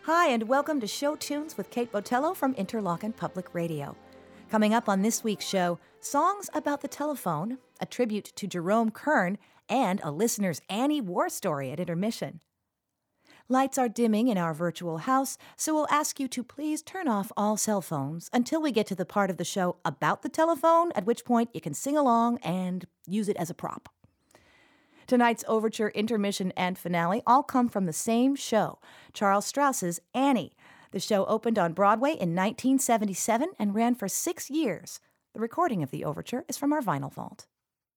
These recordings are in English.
Hi, and welcome to Show Tunes with Kate Botello from Interlochen Public Radio. Coming up on this week's show, songs about the telephone, a tribute to Jerome Kern, and a listener's Annie war story at intermission. Lights are dimming in our virtual house, so we'll ask you to please turn off all cell phones until we get to the part of the show about the telephone, at which point you can sing along and use it as a prop. Tonight's overture, intermission, and finale all come from the same show, Charles Strous's Annie. The show opened on Broadway in 1977 and ran for 6 years. The recording of the overture is from our vinyl vault.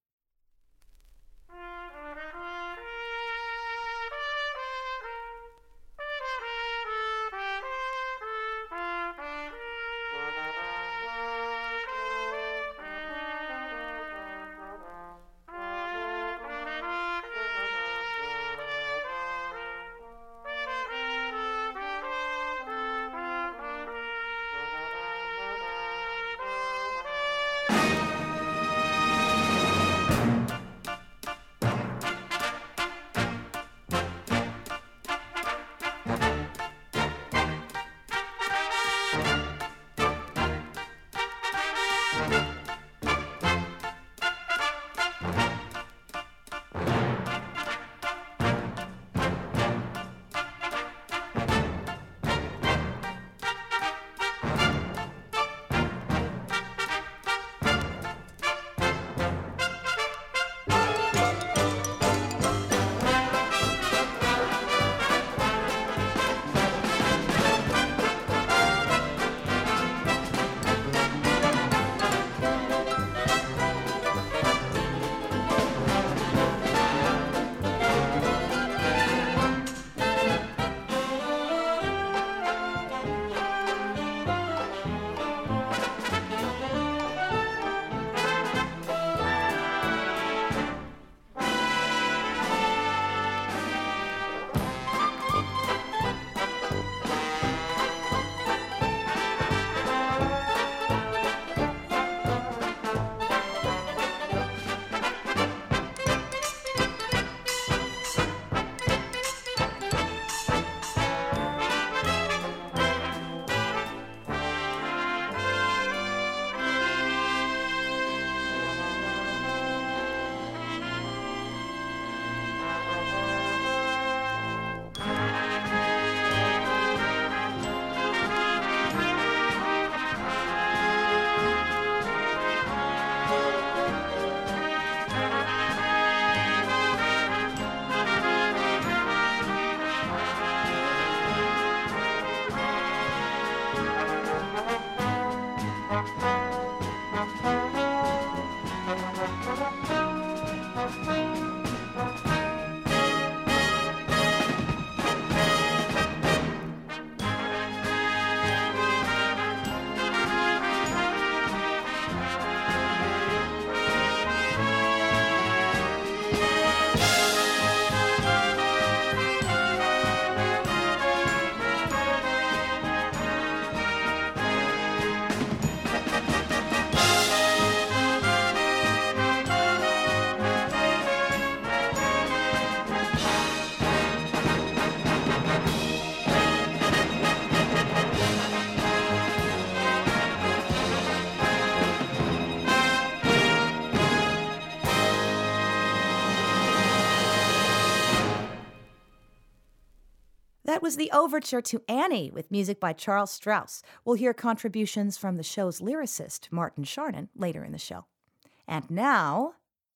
That was the overture to Annie with music by Charles Strouse. We'll hear contributions from the show's lyricist, Martin Charnin, later in the show. And now...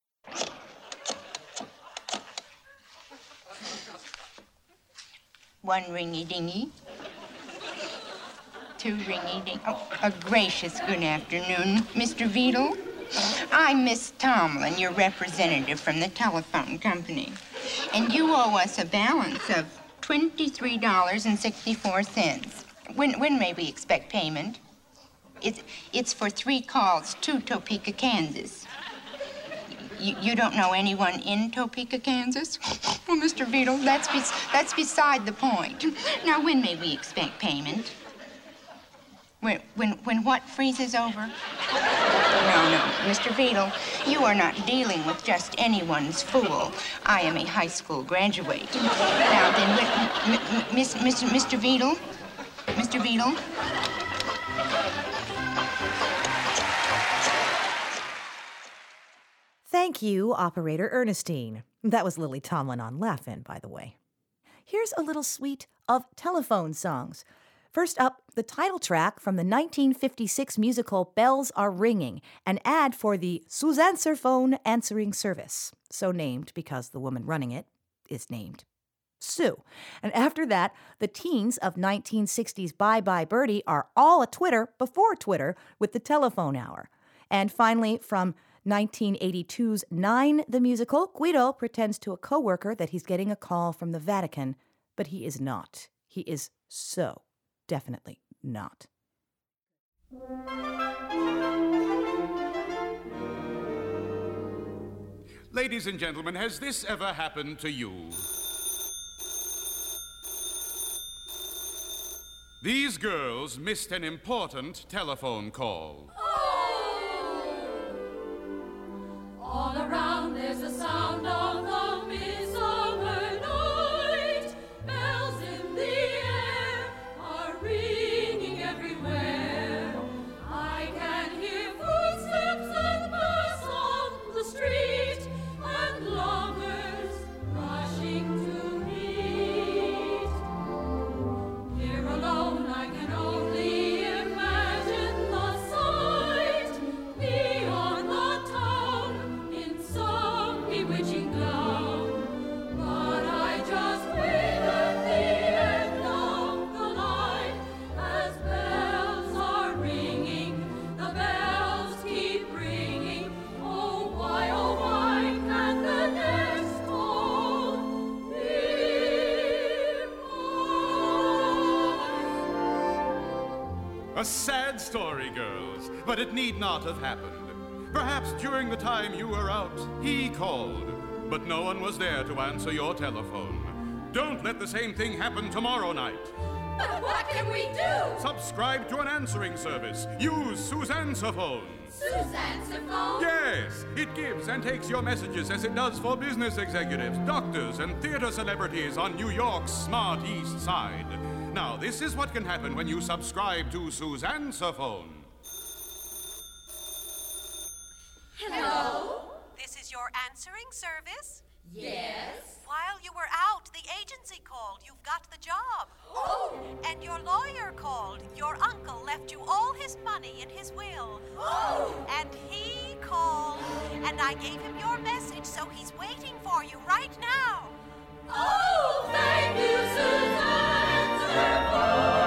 One ringy-dingy. Two ringy-ding. Oh, a gracious good afternoon, Mr. Vedel. I'm Miss Tomlin, your representative from the telephone company. And you owe us a balance of $23.64. When may we expect payment? It's for 3 calls to Topeka, Kansas. You don't know anyone in Topeka, Kansas? Well, Mr. Vedel, that's beside the point. Now, when may we expect payment? When what freezes over? No, Mr. Beadle, you are not dealing with just anyone's fool. I am a high school graduate. Now then, Mr. Beadle? Mr. Beadle? Thank you, Operator Ernestine. That was Lily Tomlin on Laugh-In, by the way. Here's a little suite of telephone songs. First up, the title track from the 1956 musical Bells Are Ringing, an ad for the Suzanne's answering service, so named because the woman running it is named Sue. And after that, the teens of 1960's Bye Bye Birdie are all at Twitter before Twitter with the telephone hour. And finally, from 1982's Nine, the musical, Guido pretends to a coworker that he's getting a call from the Vatican, but he is not. He is so definitely not. Ladies and gentlemen, has this ever happened to you? These girls missed an important telephone call. All around there's a sound of the midsummer night. Bells in the air are ringing everywhere. I can hear footsteps and pass on the street, and lovers rushing to meet. Here alone I can only imagine the sight beyond the town in some bewitching gown. But I just wait at the end of the line as bells are ringing. The bells keep ringing. Oh why can the next call be mine? A sad story, girls, but it need not have happened. Perhaps during the time you were out, he called, but no one was there to answer your telephone. Don't let the same thing happen tomorrow night. But what can we do? Subscribe to an answering service. Use Suzanne's phone. Suzanne's phone? Yes, it gives and takes your messages as it does for business executives, doctors, and theater celebrities on New York's smart East Side. Now, this is what can happen when you subscribe to Suzanne's phone. Hello? This is your answering service? Yes? While you were out, the agency called. You've got the job. Oh! And your lawyer called. Your uncle left you all his money in his will. Oh! And he called. And I gave him your message, so he's waiting for you right now. Oh, thank you, Suzanne's phone!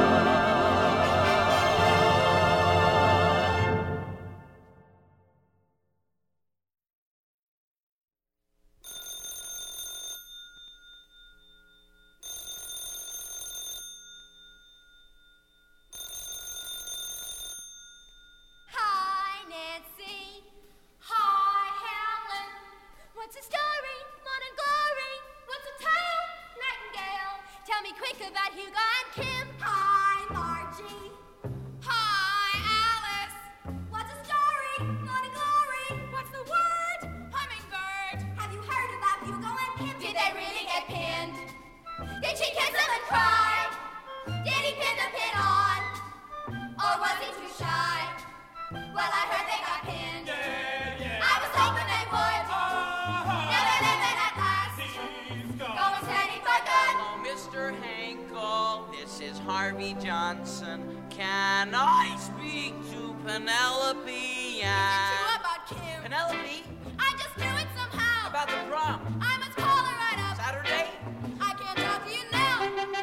Hi, Nancy. Hi, Helen. What's the story? Modern glory. What's the tale? Nightingale. Tell me quick about Hugo and Kim. Hi, Margie. Hi, Alice. What's the story? Modern glory. What's the word? Hummingbird. Have you heard about Hugo and Kim? Did they really get pinned? Did she kiss him and cry? Did he pin the pin on? Or was he too shy? Well, I heard they got pinned. I was hoping they would. Now they're living at last. Going steady for good. Hello, Mr. Hankel. This is Harvey Johnson. Can I speak to Penelope? True about Kim. Penelope? I just knew it somehow. About the prom? I must call her right up. Saturday? I can't talk to you now.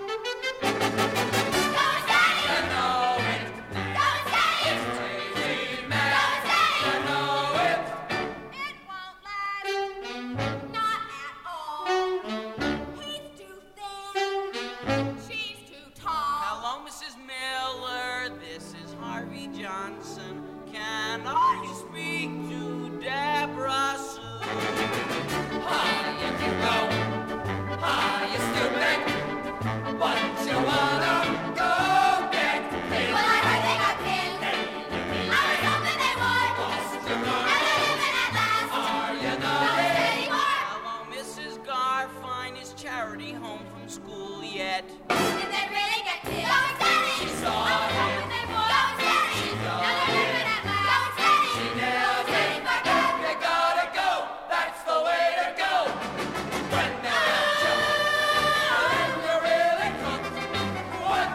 Go steady. I know it. Go steady. Crazy Go man. steady. I know it. It won't last. Not at all. He's too thin. She's too tall. Hello, Mrs. Miller. This is Harvey Johnson. Can I speak to Deborah Sue? Hi, if you go. Hi, you stupid. What you wanna go get? Well, I heard they get. Did they really get killed? Go steady! She saw How him. could they want? Go steady! She Now got they're living at last. Go steady! She Go nailed steady him. for good! You gotta go, that's the way to go. When they're at you, when you're really cooked, what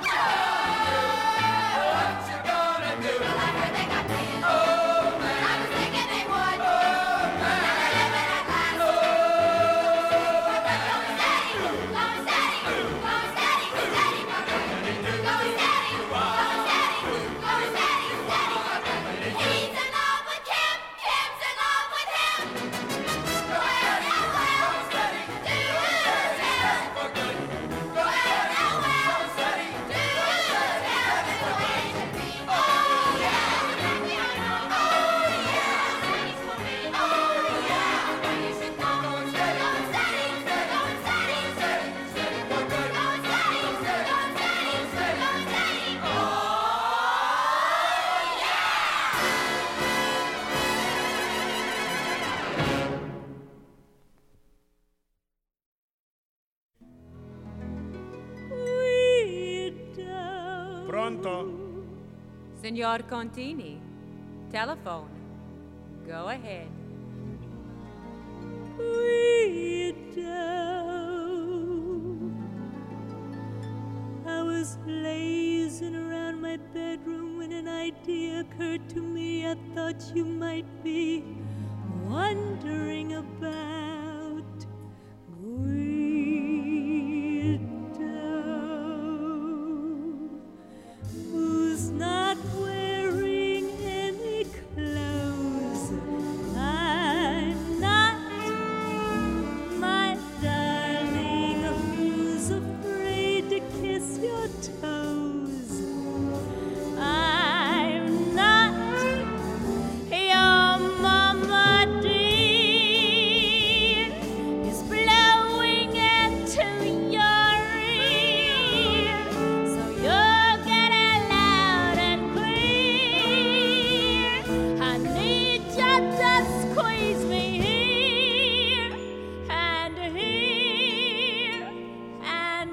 you gonna do? Well, I heard they got killed. Oh, I man, was thinking they would. oh, Now man, they're living at last. oh, man. Go steady! Go steady! Go steady! Steady for good! Go steady! Go steady! Go steady! Steady for good! He's in love with Kim! Kim's in love with him! Well, now, well, do it, Kim! For good. Well, now, well, do it, Kim! It's the way it should be. Oh, yeah! Oh, yeah! Steady's for me. Oh, yeah! Where you should go. Go steady! Go steady! Go steady! Steady for good. Go steady! Go steady! Go steady! Oh, yeah! Pronto? Signor Contini, telephone. Go ahead. I was lazing around my bedroom when an idea occurred to me. I thought you might be wondering about Guido, who's not wearing any clothes. I'm not, my darling, who's afraid to kiss your toes. I'm not your mama dear is blowing into your ear, so you'll get it loud and clear. I need you to squeeze me here and here and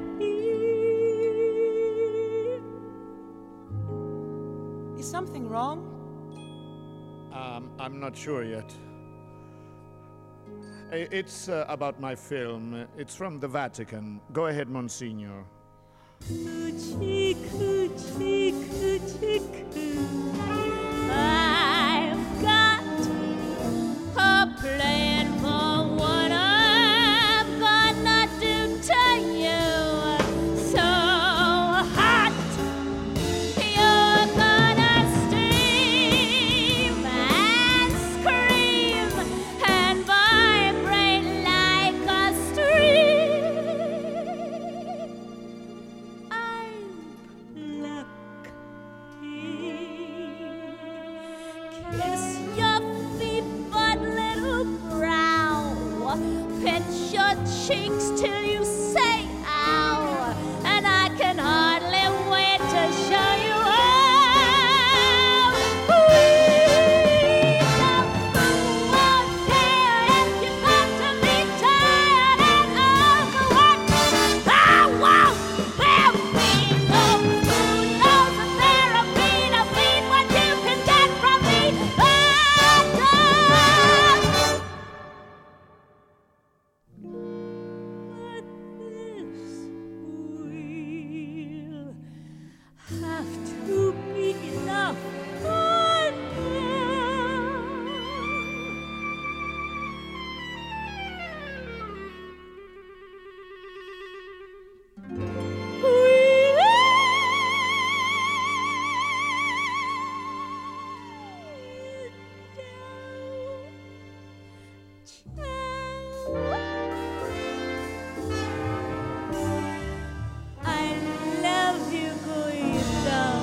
here. Is something wrong? I'm not sure yet. It's about my film. It's from the Vatican. Go ahead, Monsignor. Coochie, coochie, coochie, coo. I've got a plan for what I'm gonna do to you. So hot, you're gonna steam and scream and vibrate like a stream. I'm plucky. Kiss your feet, but little brow. Pinch your cheeks till you say ow. And I can hardly wait to show you how. We don't care if you got to be tired and overworked. I won't. There'll be no food, no therapy to feed what you can get from me. But this will have to be enough for now. I love you, Guido.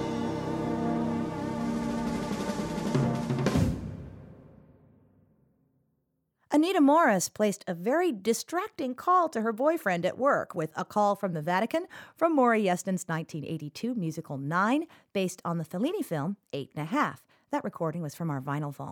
Anita Morris placed a very distracting call to her boyfriend at work with A Call from the Vatican from Maury Yeston's 1982 musical 9, based on the Fellini film 8 1/2. That recording was from our vinyl vault.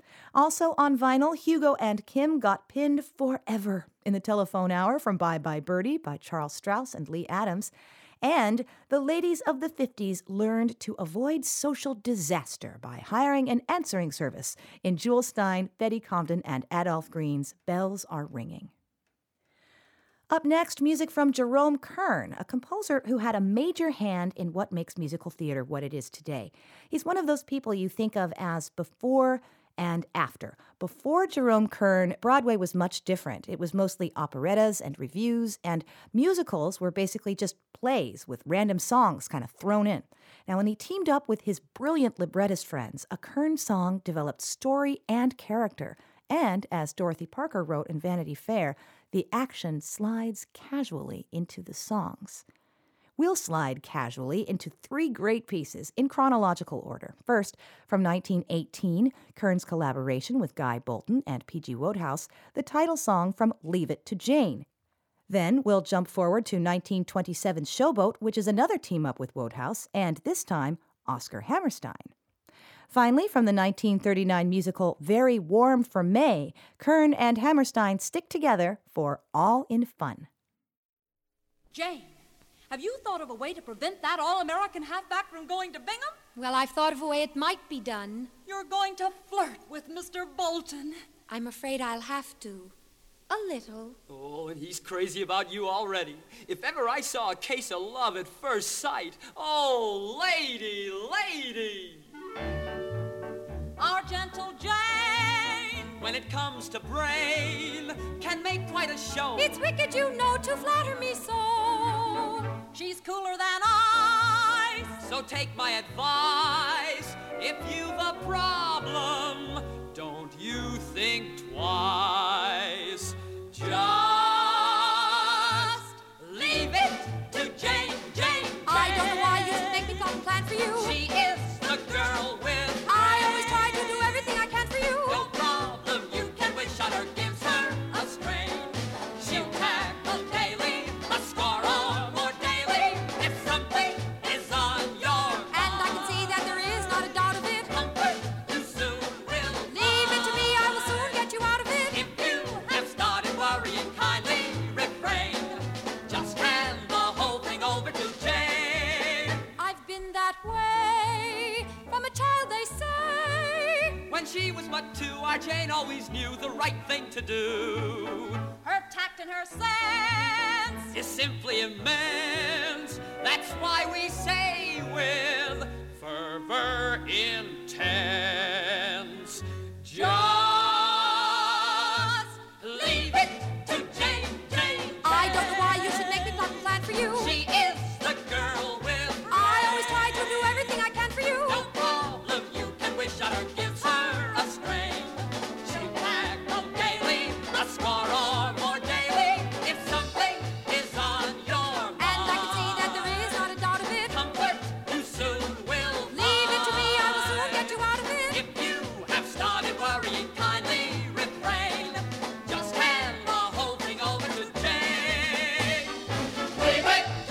Also on vinyl, Hugo and Kim got pinned forever in the telephone hour from Bye Bye Birdie by Charles Strauss and Lee Adams. And the ladies of the 50s learned to avoid social disaster by hiring an answering service in Jewel Stein, Betty Comden, and Adolph Green's Bells Are Ringing. Up next, music from Jerome Kern, a composer who had a major hand in what makes musical theater what it is today. He's one of those people you think of as before and after. Before Jerome Kern, Broadway was much different. It was mostly operettas and revues, and musicals were basically just plays with random songs kind of thrown in. Now, when he teamed up with his brilliant librettist friends, a Kern song developed story and character. And, as Dorothy Parker wrote in Vanity Fair, the action slides casually into the songs. We'll slide casually into three great pieces in chronological order. First, from 1918, Kern's collaboration with Guy Bolton and P.G. Wodehouse, the title song from Leave It to Jane. Then we'll jump forward to 1927's Showboat, which is another team-up with Wodehouse, and this time, Oscar Hammerstein. Finally, from the 1939 musical Very Warm for May, Kern and Hammerstein stick together for All in Fun. Jane, have you thought of a way to prevent that all-American halfback from going to Bingham? Well, I've thought of a way it might be done. You're going to flirt with Mr. Bolton. I'm afraid I'll have to. A little. Oh, and he's crazy about you already. If ever I saw a case of love at first sight. Oh, lady, lady! Our gentle Jane, when it comes to brain, can make quite a show. It's wicked, you know, to flatter me so. She's cooler than ice. So take my advice. If you've a problem, don't you think twice. Just leave it to Jane, Jane, Jane. I don't know why you should make me plot and plan for you. She is the girl with I always try to do everything I can for you. no problem you can wish on her gives her a strain. She'll tackle daily, a score or more daily, if something is on your mind. And I can see that there is not a doubt of it. Comfort you soon will Leave it to me, I will soon get you out of it. If you have started worrying, kindly refrain. Just hand the whole thing over to Jane. I've been that way from a child, they say. When she was but 2, our Jane always knew the right thing to do. her tact and her sense Is simply immense. That's why we say with fervor intense. Just leave it to Jane, Jane. I don't know why you should make me plot and plan for you. She is the girl with I always try to do everything I can for you. no problem you can wish on her gives her a strain. She'll tackle daily, a score or more daily, if something is on your mind. And I can see that there is not a doubt of it. Comfort you soon will Leave it to me, I will soon find. get you out of it. If you have started worrying, kindly refrain. Just hand the whole thing over to Jane. Leave it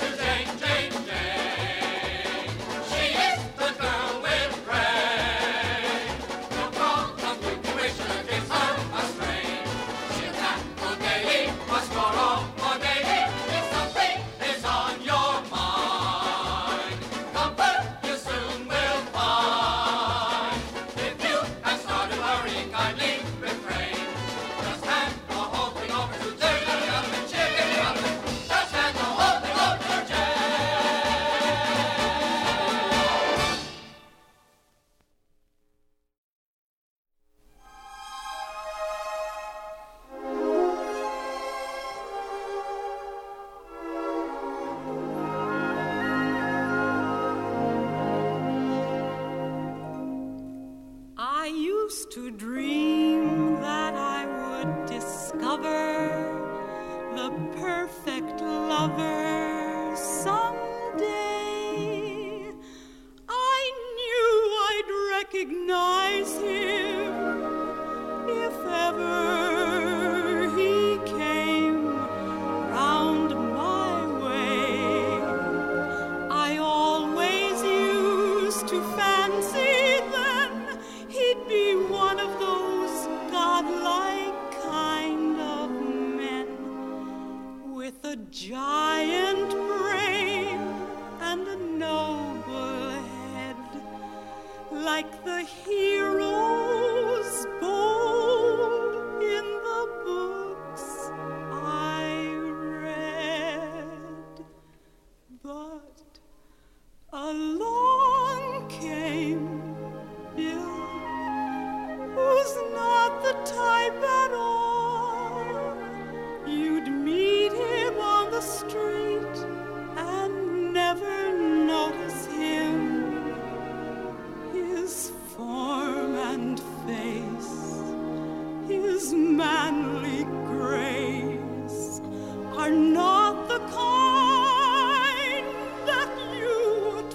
But along came Bill, who's not the type at all. You'd meet him on the street and never notice him. His form and face, his manly grace are not the kind that you would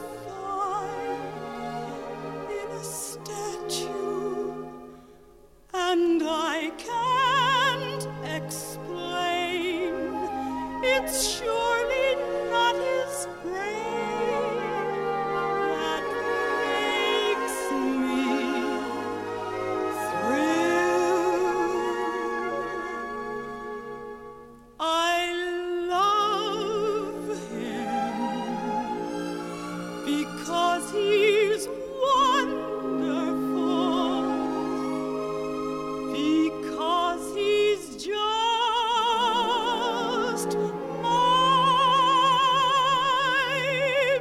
find in a statue, and I can't explain. It's surely not his brain that makes me thrill. I love him because he's wonderful, because he's just my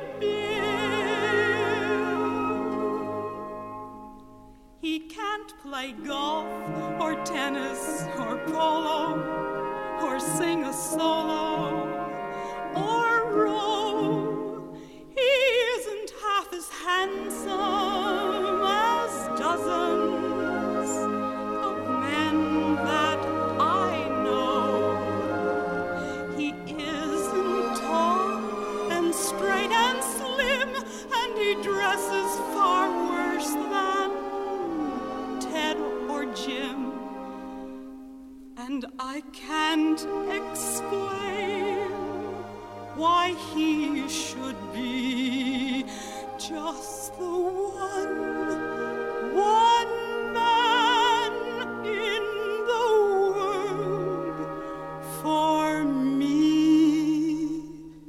Bill. He can't play golf or tennis or polo or sing a solo or row. He isn't half as handsome as dozens of men that I know. He isn't tall and straight and slim, and he dresses far worse than Ted or Jim. And I can't explain why he should be just the one man in the world for me.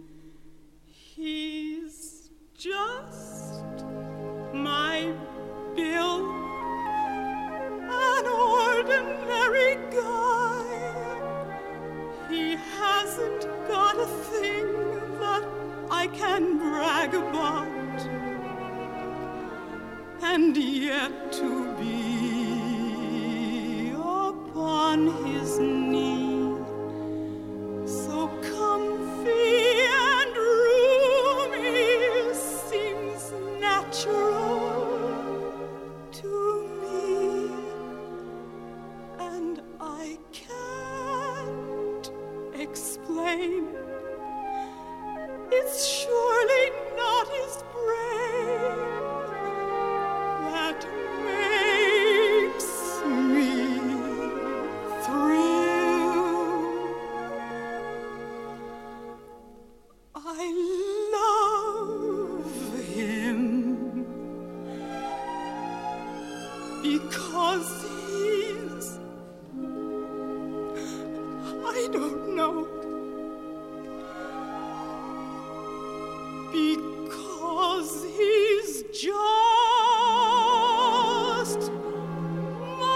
He's just my Bill, an ordinary guy. He hasn't got a thing that I can brag about, and yet to be upon his knee, so comfy and roomy, seems natural to me, and I can't explain. It's surely not his brain that makes me thrill. I love him because he's, I don't know, because he's just my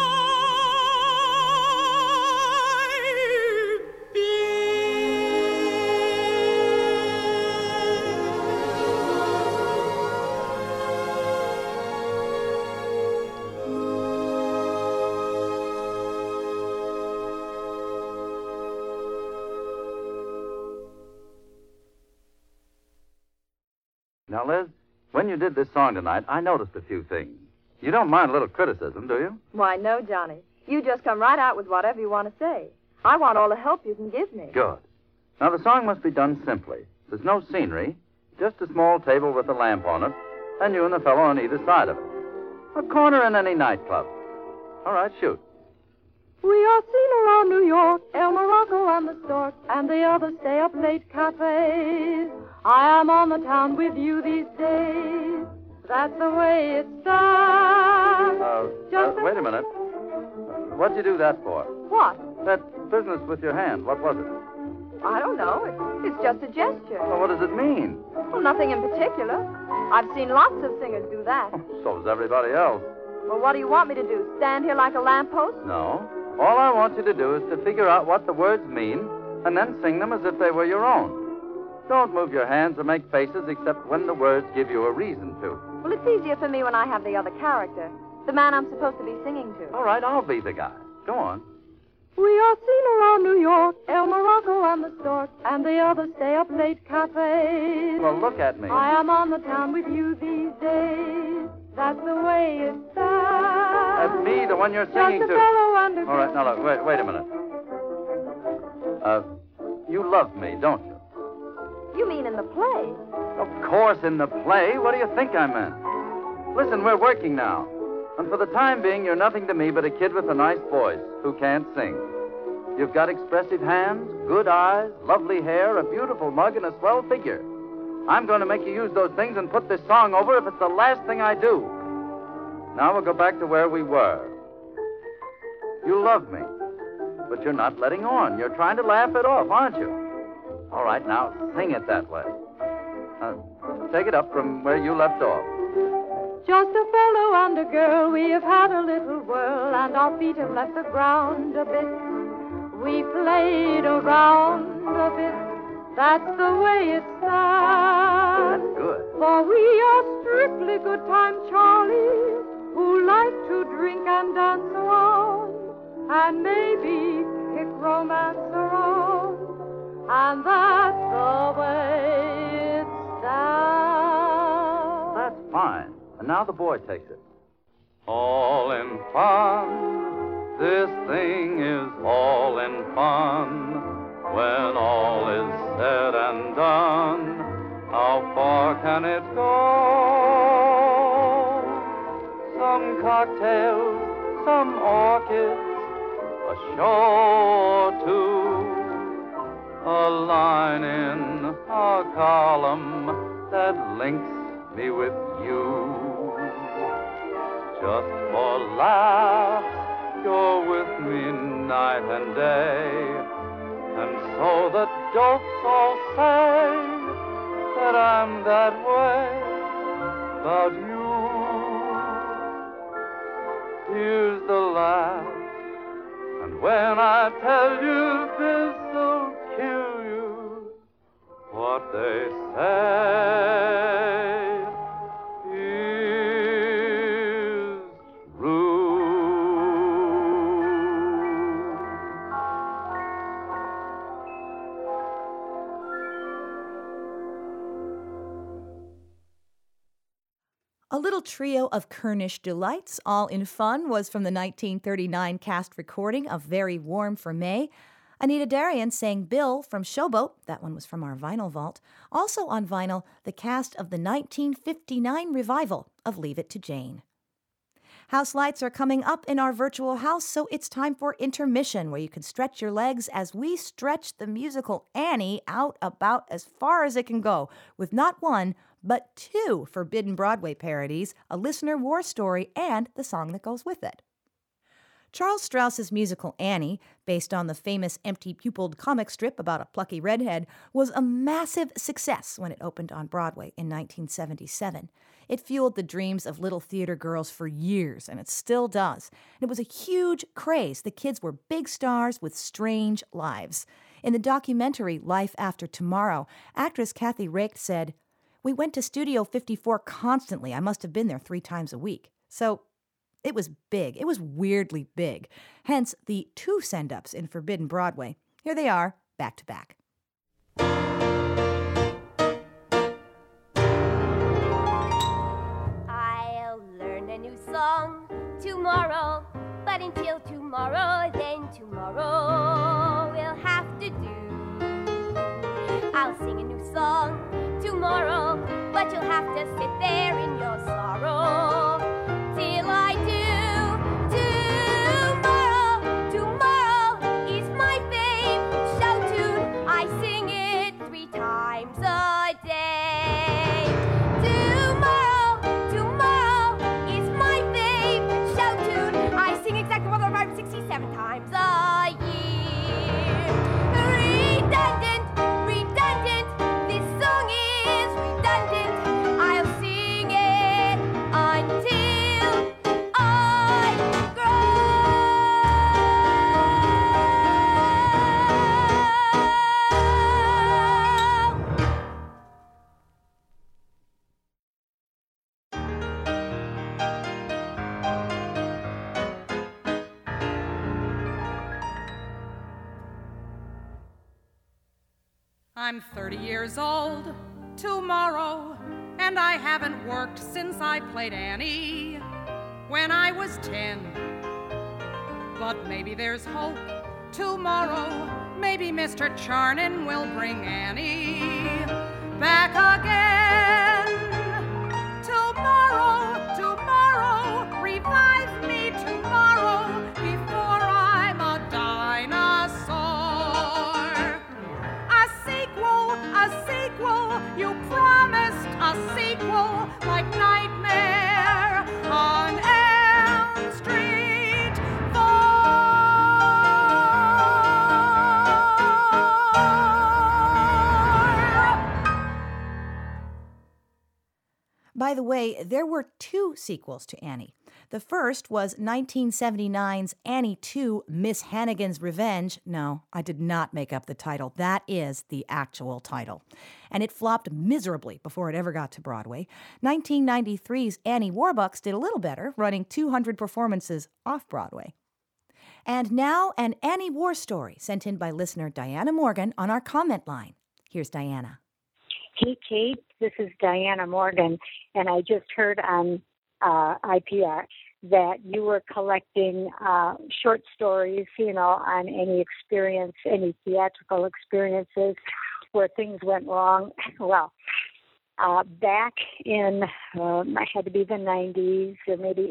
Now, Liz, when you did this song tonight, I noticed a few things. You don't mind a little criticism, do you? Why, no, Johnny. You just come right out with whatever you want to say. I want all the help you can give me. Good. Now, the song must be done simply. There's no scenery, just a small table with a lamp on it, and you and the fellow on either side of it. A corner in any nightclub. All right, shoot. We are seen around New York, El Morocco and the Stork, and the other stay-up-late cafes. I am on the town with you these days. That's the way it starts. Wait a minute. What'd you do that for? What? That business with your hand. What was it? I don't know. It's just a gesture. Well, what does it mean? Well, nothing in particular. I've seen lots of singers do that. So does everybody else. Well, what do you want me to do? Stand here like a lamppost? No. All I want you to do is to figure out what the words mean and then sing them as if they were your own. Don't move your hands or make faces except when the words give you a reason to. Well, it's easier for me when I have the other character, the man I'm supposed to be singing to. All right, I'll be the guy. Go on. We are seen around New York, El Morocco and the Stork, and the other stay-up-late cafes. Well, look at me. I am on the town with you these days. That's the way it's done. That's me, the one you're singing Just a to. fellow under... All right, now look, wait a minute. You love me, don't you? You mean in the play? Of course, in the play. What do you think I meant? Listen, we're working now. And for the time being, you're nothing to me but a kid with a nice voice who can't sing. You've got expressive hands, good eyes, lovely hair, a beautiful mug, and a swell figure. I'm going to make you use those things and put this song over if it's the last thing I do. Now we'll go back to where we were. You love me, but you're not letting on. You're trying to laugh it off, aren't you? All right, now sing it that way. Take it up from where you left off. Just a fellow and a girl, we have had a little whirl, and our feet have left the ground a bit. We played around a bit, that's the way it's done. That's good. For we are strictly good time Charlies, who like to drink and dance around, and maybe kick romance around, and that's the way it's done. That's fine. And now the boy takes it. All in fun, this thing is all in fun. When all is said and done, how far can it go? Some cocktails, some orchids, a show or two, a line in a column that links me with you. Just for laughs, you're with me night and day, and so the jokes all say that I'm that way about you. Here's the laugh, and when I tell you this'll kill you, what they say A little trio of Kernish delights, all in fun, was from the 1939 cast recording of Very Warm for May. Anita Darian sang Bill from Showboat. That one was from our vinyl vault. Also on vinyl, the cast of the 1959 revival of Leave It to Jane. House lights are coming up in our virtual house, so it's time for intermission, where you can stretch your legs as we stretch the musical Annie out about as far as it can go, with not one, but two Forbidden Broadway parodies, a listener war story, and the song that goes with it. Charles Strauss's musical Annie, based on the famous empty-pupiled comic strip about a plucky redhead, was a massive success when it opened on Broadway in 1977. It fueled the dreams of little theater girls for years, and it still does. And it was a huge craze. The kids were big stars with strange lives. In the documentary Life After Tomorrow, actress Kathy Raicht said, "We went to Studio 54 constantly. I must have been there 3 times a week." So it was big. It was weirdly big. Hence the 2 send-ups in Forbidden Broadway. Here they are, back to back. I'll learn a new song tomorrow, but until tomorrow, then tomorrow we'll have to do. I'll sing a new song tomorrow, but you'll have to sit there in your sorrow till I do. Tomorrow is my favorite show tune. I sing it 3 times a day. Tomorrow is my favorite show tune. I sing exactly 167 times a year. Redundant, this song is redundant. I'll sing it I'm 30 years old tomorrow, and I haven't worked since I played Annie when I was 10. But maybe there's hope tomorrow. Maybe Mr. Charnin will bring Annie back again. Tomorrow, revive me tomorrow before I'm a dinosaur. A sequel, you promised a sequel like Nightmare on Elm Street 4. By the way, there were 2 sequels to Annie. The first was 1979's Annie 2, Miss Hannigan's Revenge. No, I did not make up the title. That is the actual title. And it flopped miserably before it ever got to Broadway. 1993's Annie Warbucks did a little better, running 200 performances off-Broadway. And now an Annie war story sent in by listener Diana Morgan on our comment line. Here's Diana. Hey, Kate, this is Diana Morgan, and I just heard on IPR that you were collecting short stories, on any experience, any theatrical experiences where things went wrong. Well, back in, I had to be the 90s or maybe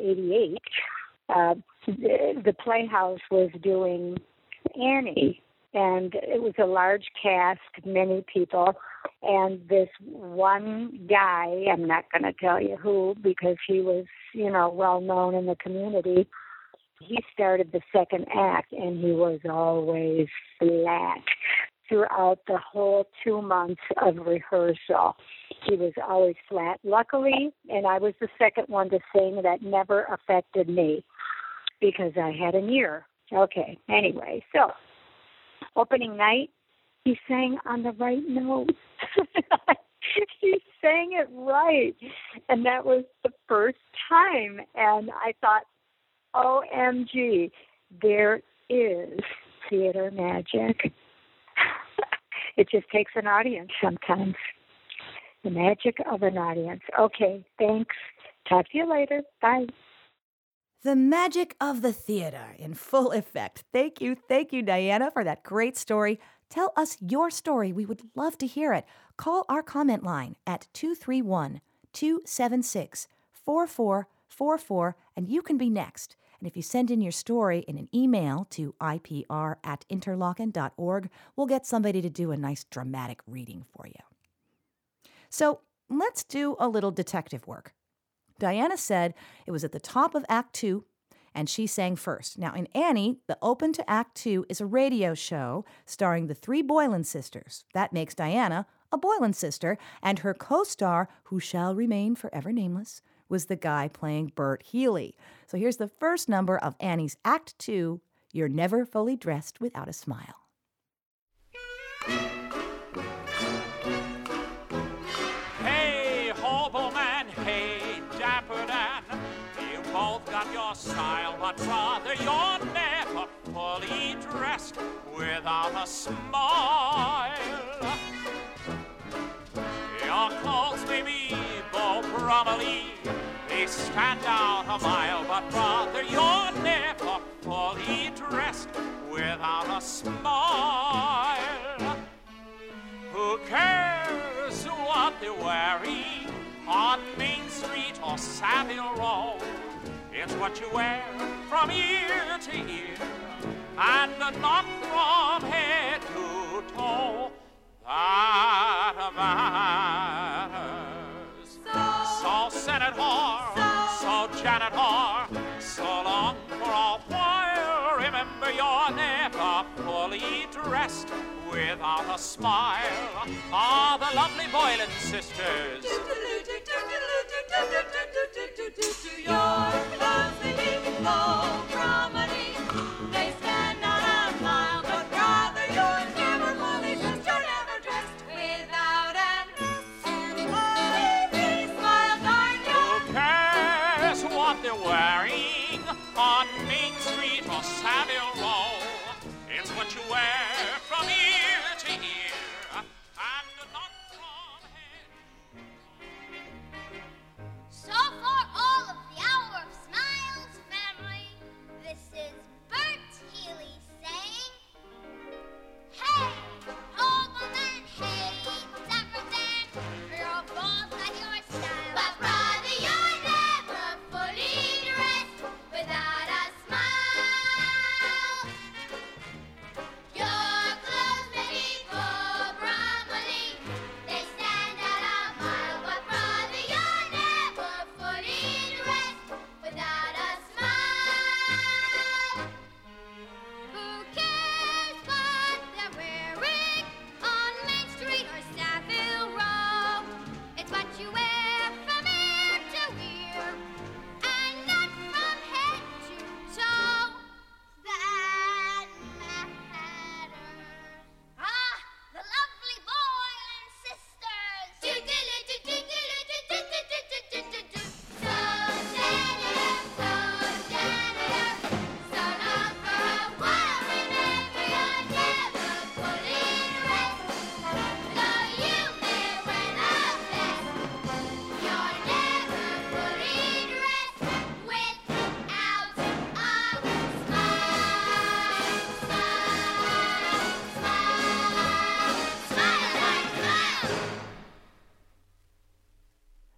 88, the Playhouse was doing Annie, and it was a large cast, many people, and this one guy, I'm not going to tell you who because he was, well known in the community, he started the second act, and he was always flat throughout the whole 2 months of rehearsal. He was always flat. Luckily, and I was the second one to sing, that never affected me because I had an ear. Okay, anyway, so opening night, he sang on the right note. He sang it right. And that was the first time. And I thought, OMG, there is theater magic. It just takes an audience sometimes. The magic of an audience. Okay, thanks. Talk to you later. Bye. The magic of the theater in full effect. Thank you, Diana, for that great story. Tell us your story. We would love to hear it. Call our comment line at 231-276-4444, and you can be next. And if you send in your story in an email to ipr@interlochen.org, we'll get somebody to do a nice dramatic reading for you. So let's do a little detective work. Diana said it was at the top of Act 2, and she sang first. Now, in Annie, the open to Act 2 is a radio show starring the 3 Boylan sisters. That makes Diana a Boylan sister, and her co-star, who shall remain forever nameless, was the guy playing Bert Healy. So here's the first number of Annie's Act 2, You're Never Fully Dressed Without a Smile. Hey, hobo man, hey, dapper Dan, you both got your style, but brother, you're never fully dressed without a smile. Your clothes may be Beau Brummely, they stand out a mile, but brother, you're never fully dressed without a smile. Who cares what they're wearing on Main Street or Savile Row? It's what you wear from ear to ear and not from head to toe that matters. So Senate whore, so Janet whore, so long for a while. Remember, you're never fully dressed without a smile. Are the lovely Boylan sisters. Your clothes may be Beau Brummely, they stand out a mile, but brother, you're never fully dressed. You're never dressed without an easy smile, darn you. Who cares what they're wearing on Main Street or Savile Row? It's what you wear from ear to ear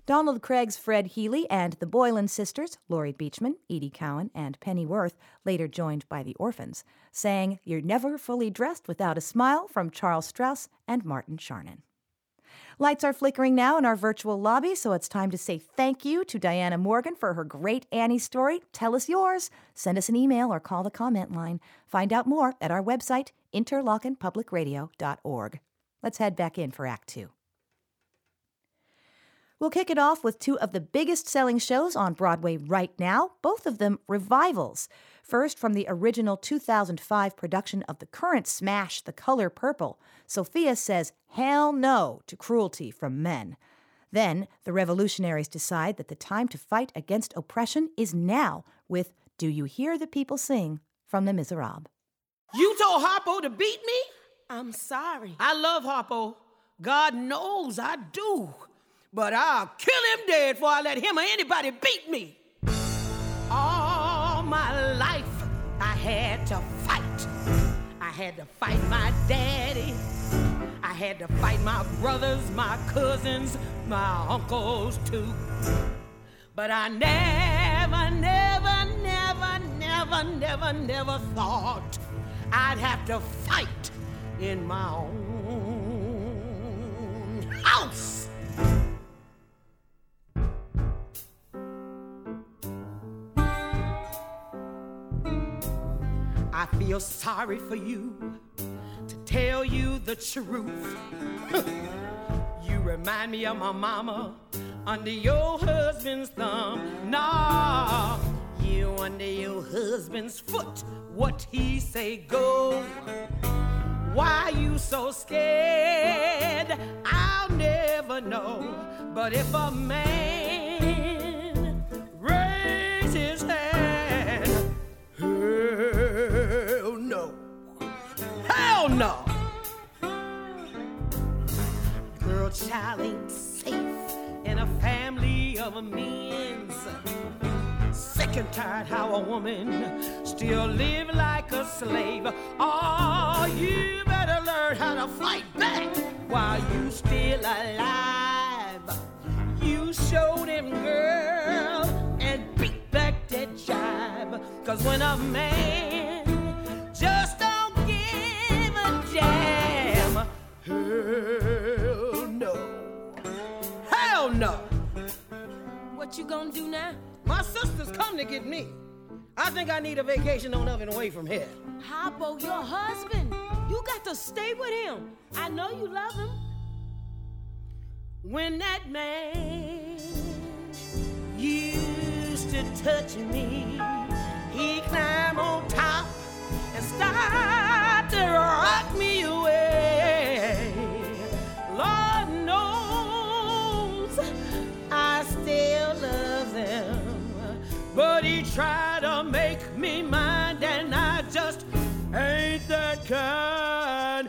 Donald Craig's Fred Healy and the Boylan sisters, Laurie Beechman, Edie Cowan, and Penny Worth, later joined by the Orphans, sang You're Never Fully Dressed Without a Smile from Charles Strauss and Martin Charnin. Lights are flickering now in our virtual lobby, so it's time to say thank you to Diana Morgan for her great Annie story. Tell us yours. Send us an email or call the comment line. Find out more at our website, interlockenpublicradio.org. Let's head back in for Act 2. We'll kick it off with two of the biggest selling shows on Broadway right now, both of them revivals. First, from the original 2005 production of the current smash, The Color Purple, Sophia says hell no to cruelty from men. Then, the revolutionaries decide that the time to fight against oppression is now with Do You Hear the People Sing from Les Miserables. You told Harpo to beat me? I'm sorry. I love Harpo. God knows I do. But I'll kill him dead before I let him or anybody beat me. All my life I had to fight. I had to fight my daddy. I had to fight my brothers, my cousins, my uncles too. But I never thought I'd have to fight in my own house. I feel sorry for you, to tell you the truth. You remind me of my mama under your husband's thumb. Nah, you under your husband's foot. What he say go? Why you so scared? I'll never know. But if a man raises his hand, hell no. Hell no. Girl, child ain't safe in a family of men's. Sick and tired how a woman still live like a slave. Oh, you better learn how to fight back while you still alive. You show them, girl, and beat back that jive. 'Cause when a man just don't give a damn, hell no. Hell no. What you gonna do now? My sisters come to get me. I think I need a vacation on up and away from here. Harpo, your husband. You got to stay with him. I know you love him. When that man used to touch me, he climbed on top and started to rock me away. Lord knows I still love him. But he tried to make me mine, and I just ain't that kind.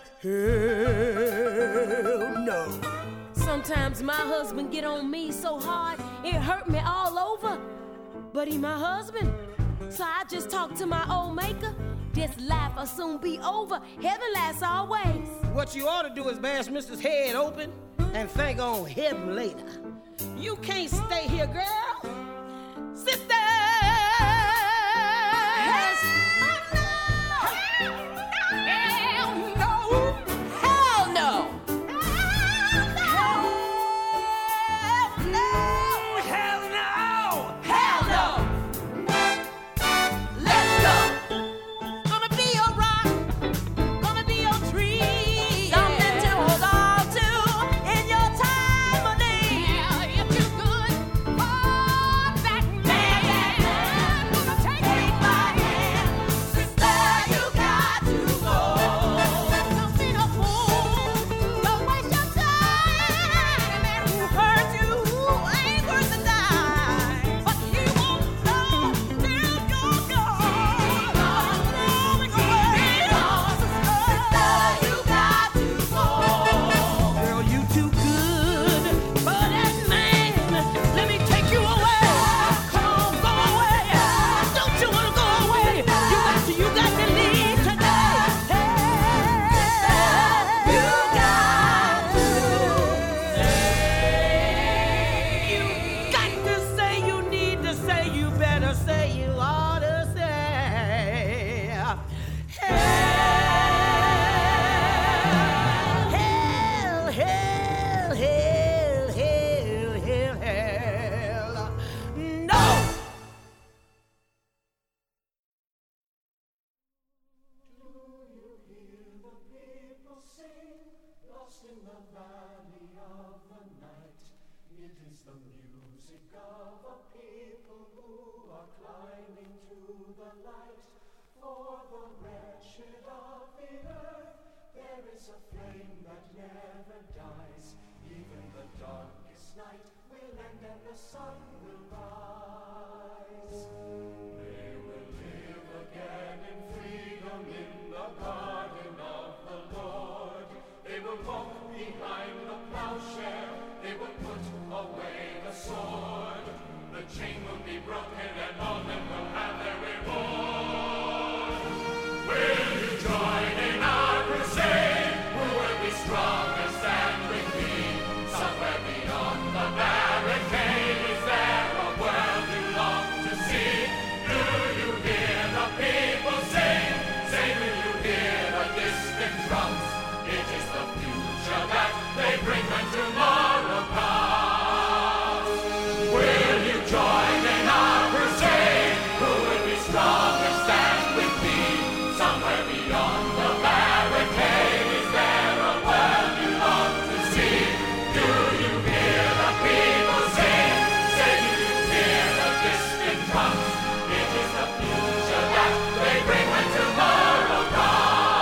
Hell no. Sometimes my husband get on me so hard, it hurt me all over. But he my husband, so I just talk to my old maker. This life will soon be over. Heaven lasts always. What you ought to do is bash Mr.'s head open and think on heaven later. You can't stay here, girl. Sisters! Hell no! Hell no! Hell no! Hell no! Let's go! Gonna be your rock, gonna be your tree, something to hold on to in your time of need. Yeah, you're too good. Oh, the music of a people who are climbing to the light. For the wretched of the earth, there is a flame that never dies. Even the darkest night will end and the sun will rise. They will live again in freedom in the garden of the Lord. They will walk behind the plowshare. They will put away the sword. The chain will be broken and all men will have their reward. Will you join in our crusade? Who will be strong and stand with me? Somewhere beyond the barricade, is there a world you long to see? Do you hear the people sing? Say, will you hear the distant drums? It is the future that they bring when tomorrow comes. Will you join in our crusade? Who will be strong and stand with me? Somewhere beyond the barricade, is there a world you long to see? Do you hear the people sing? Say, do you hear the distant drums? It is the future that they bring when tomorrow comes.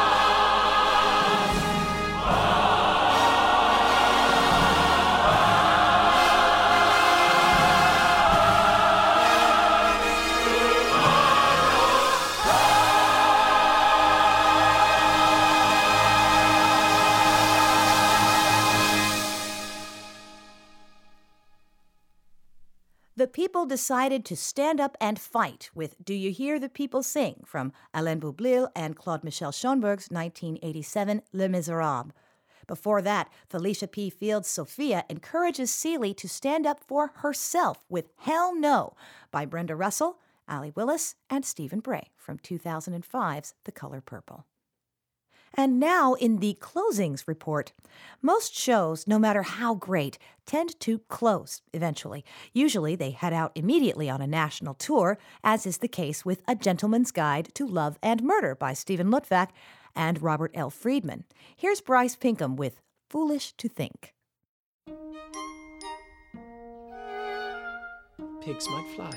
The people decided to stand up and fight with Do You Hear the People Sing from Alain Boublil and Claude Michel Schoenberg's 1987 Les Miserables. Before that, Felicia P. Field's Sophia encourages Celie to stand up for herself with Hell No by Brenda Russell, Allie Willis, and Stephen Bray from 2005's The Color Purple. And now in the closings report. Most shows, no matter how great, tend to close eventually. Usually they head out immediately on a national tour, as is the case with A Gentleman's Guide to Love and Murder by Stephen Luttwak and Robert L. Friedman. Here's Bryce Pinkham with Foolish to Think. Pigs might fly.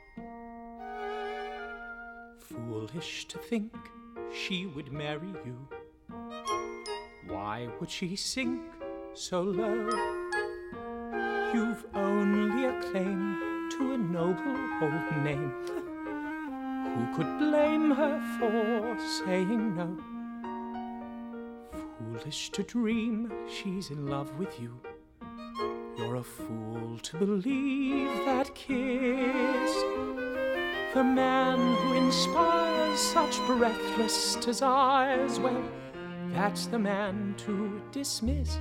Foolish to think she would marry you. Why would she sink so low? You've only a claim to a noble old name. Who could blame her for saying no? Foolish to dream she's in love with you. You're a fool to believe that kiss. The man who inspires such breathless desires, well, that's the man to dismiss.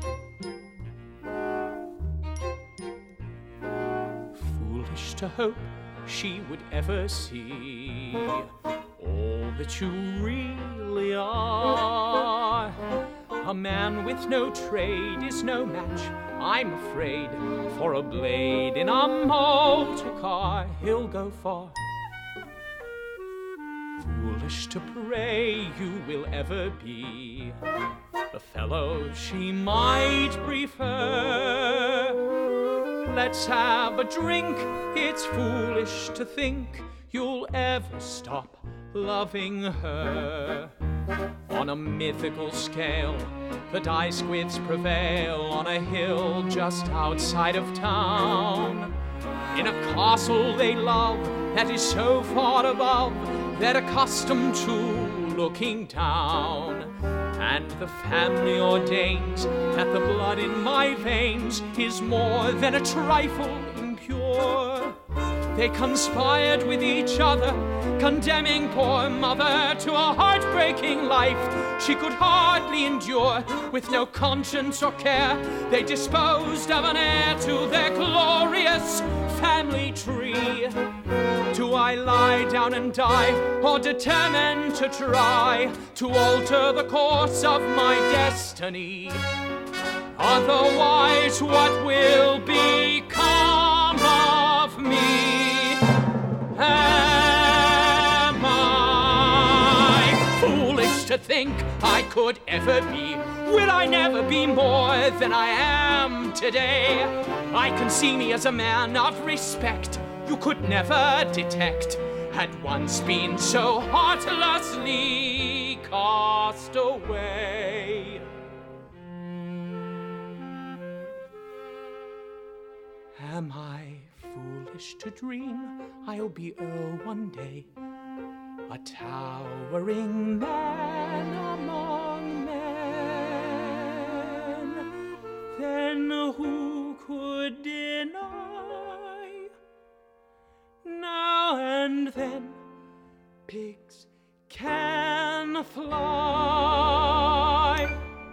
Foolish to hope she would ever see all that you really are. A man with no trade is no match, I'm afraid, for a blade in a motor car. He'll go far. Foolish to pray you will ever be the fellow she might prefer. Let's have a drink. It's foolish to think you'll ever stop loving her. On a mythical scale, the die squids prevail on a hill just outside of town. In a castle they love that is so far above, they're accustomed to looking down. And the family ordains that the blood in my veins is more than a trifle impure. They conspired with each other, condemning poor mother to a heartbreaking life she could hardly endure. With no conscience or care, they disposed of an heir to their glorious family tree. Do I lie down and die, or determine to try to alter the course of my destiny? Otherwise, what will become of me? Am I foolish to think think I could ever be? Will I never be more than I am today? I can see me as a man of respect you could never detect, had once been so heartlessly cast away. Am I foolish to dream I'll be Earl one day, a towering man among men? Then who could deny? Now and then pigs can fly.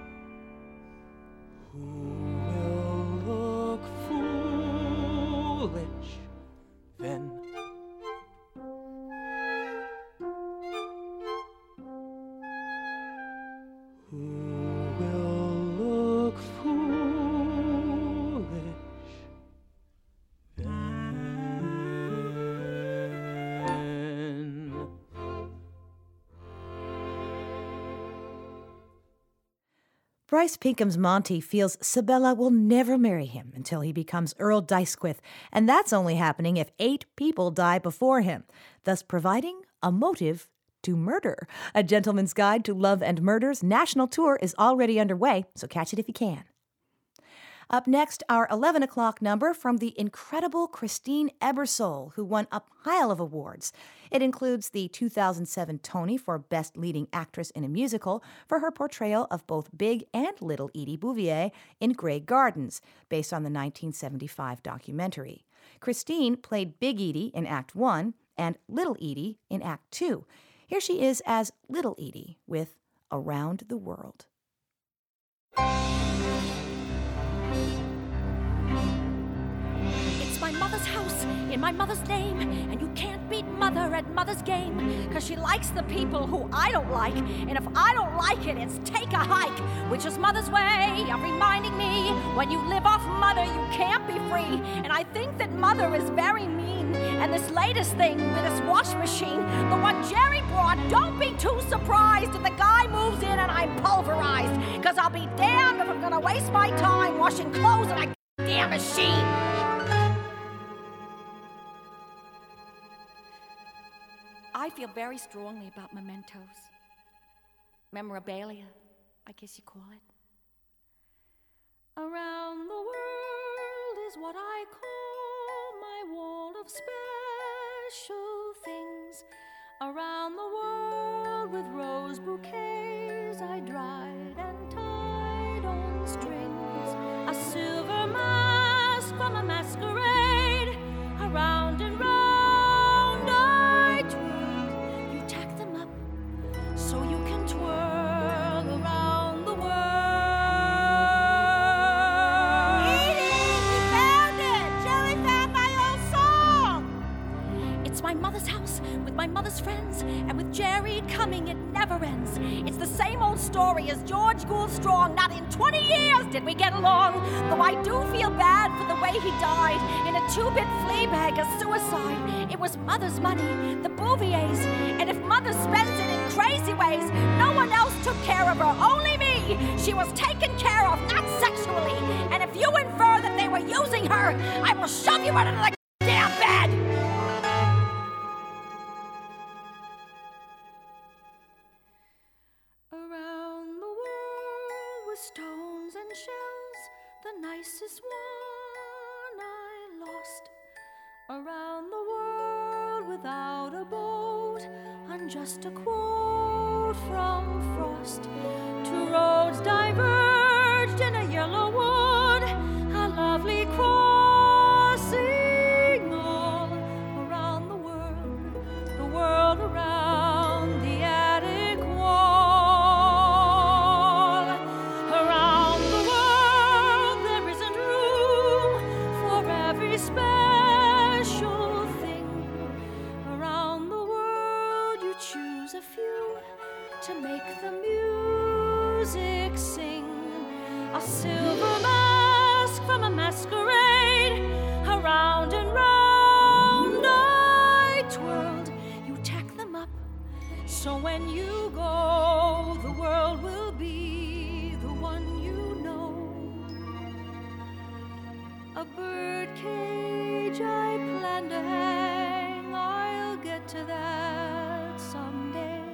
Who will look foolish then? Who will look foolish then? Bryce Pinkham's Monty feels Sabella will never marry him until he becomes Earl Dysquith, and that's only happening if 8 people die before him, thus providing a motive to murder. A Gentleman's Guide to Love and Murder's national tour is already underway, so catch it if you can. Up next, our 11 o'clock number from the incredible Christine Ebersole, who won a pile of awards. It includes the 2007 Tony for Best Leading Actress in a Musical for her portrayal of both Big and Little Edie Bouvier in Grey Gardens, based on the 1975 documentary. Christine played Big Edie in Act 1 and Little Edie in Act 2. Here she is as Little Edie with Around the World. It's my mother's house in my mother's name, and you can't beat mother at mother's game, 'cause she likes the people who I don't like, and if I don't like it, it's take a hike, which is mother's way of reminding me when you live off mother, you can't be free. And I think that mother is very mean, and this latest thing with this wash machine, the one Jerry brought, don't be too surprised if the guy moves in and I'm pulverized, 'cause I'll be damned if I'm gonna waste my time washing clothes in a damn machine. I feel very strongly about mementos. Memorabilia, I guess you call it. Around the world is what I call my wall of special things. Around the world with rose bouquets I dried and tied on strings. A silver mask from a masquerade. Around and round I twirl. You tack them up so you can twirl around the world. Edie, we found it! Jerry found my old song! It's my mother's house with my mother's friends, and with Jerry coming, it never ends. It's the same old story as George Gould Strong. Not in 20 years did we get along, though I do feel bad for the way he died in a 2-bit flea bag of suicide. It was mother's money, the Bouviers, and if mother spends it in crazy ways, no one else took care of her, only me. She was taken care of, not sexually, and if you infer that they were using her, I will shove you under the damn bed. Around the world with stones and shells, the nicest one I lost. Around the world without a boat, on just a quote from Frost. 2 roads diverged in a yellow wood, a lovely crossing all. Around the world around the attic wall. Around the world there isn't room for every special thing. Around the world you choose a few to make the music sing. A silver birdcage I plan to hang, I'll get to that someday.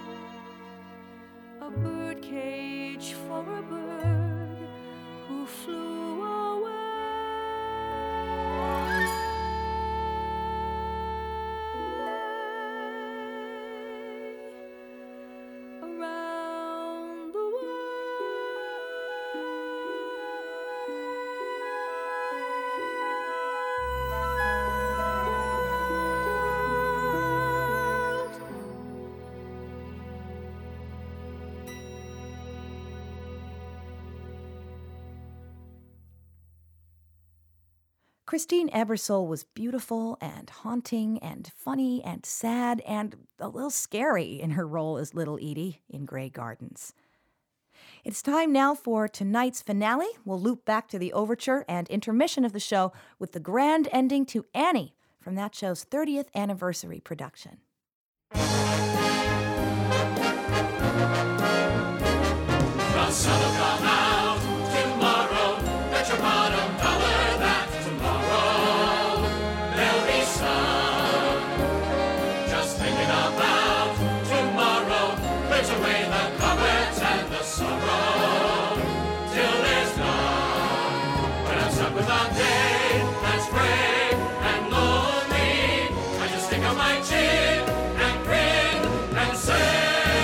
A birdcage for a bird who flew away. Around the Christine Ebersole was beautiful and haunting and funny and sad and a little scary in her role as Little Edie in Grey Gardens. It's time now for tonight's finale. We'll loop back to the overture and intermission of the show with the grand ending to Annie from that show's 30th anniversary production. The sun will come out tomorrow. Bet your bottom dollar that tomorrow there'll be sun. Just thinking about tomorrow clears away the cobwebs and the sorrow till there's none. When I'm stuck with a day that's gray and lonely, I just stick out my chin and grin and say,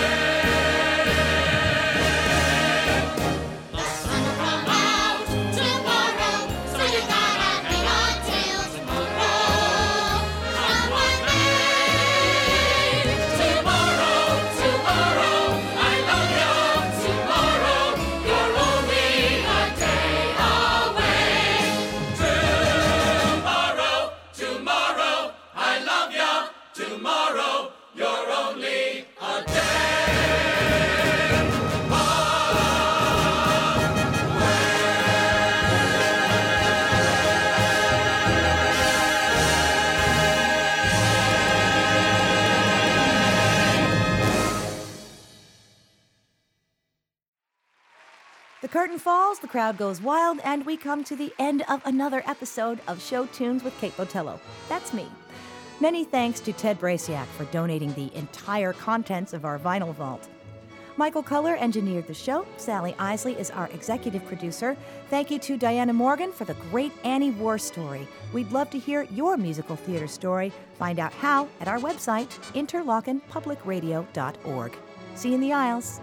The curtain falls, the crowd goes wild, and we come to the end of another episode of Show Tunes with Kate Botello. That's me. Many thanks to Ted Brasiak for donating the entire contents of our vinyl vault. Michael Culler engineered the show. Sally Isley is our executive producer. Thank you to Diana Morgan for the great Annie war story. We'd love to hear your musical theater story. Find out how at our website, interlockenpublicradio.org. See you in the aisles.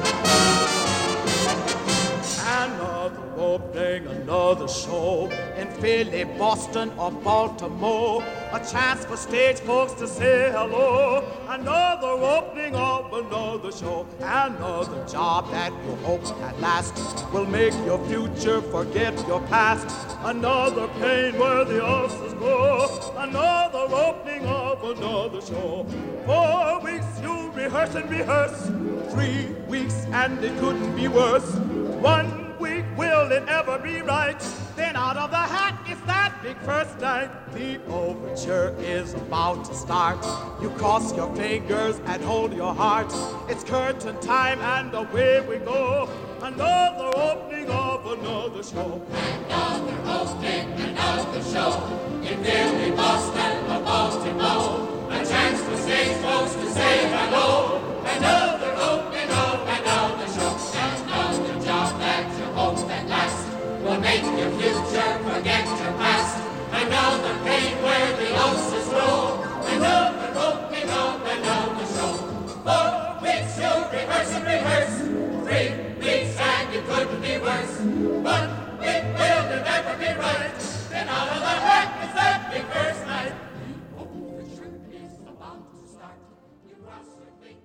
Another show in Philly, Boston, or Baltimore. A chance for stage folks to say hello. Another opening of another show. Another job that you hope at last will make your future forget your past. Another pain where the ulcers go. Another opening of another show. 4 weeks you rehearse and rehearse. 3 weeks and it couldn't be worse. 1 week, will it ever be right? Then out of the hat is that big first night. The overture is about to start. You cross your fingers and hold your heart. It's curtain time and away we go. Another opening of another show. Another opening, another show. In Philly, Boston, or Baltimore. A chance for stage folks to say hello. Another opening of another show. Another job that you hope at last will make your future forget your past. Another pain where the ulcers roll. Another opening of another show. 4 weeks you rehearse and rehearse. 3 weeks and it couldn't be worse. 1 week will it ever be right? Then out of the hat is that big first night. The overture is about to start. You cross your fingers.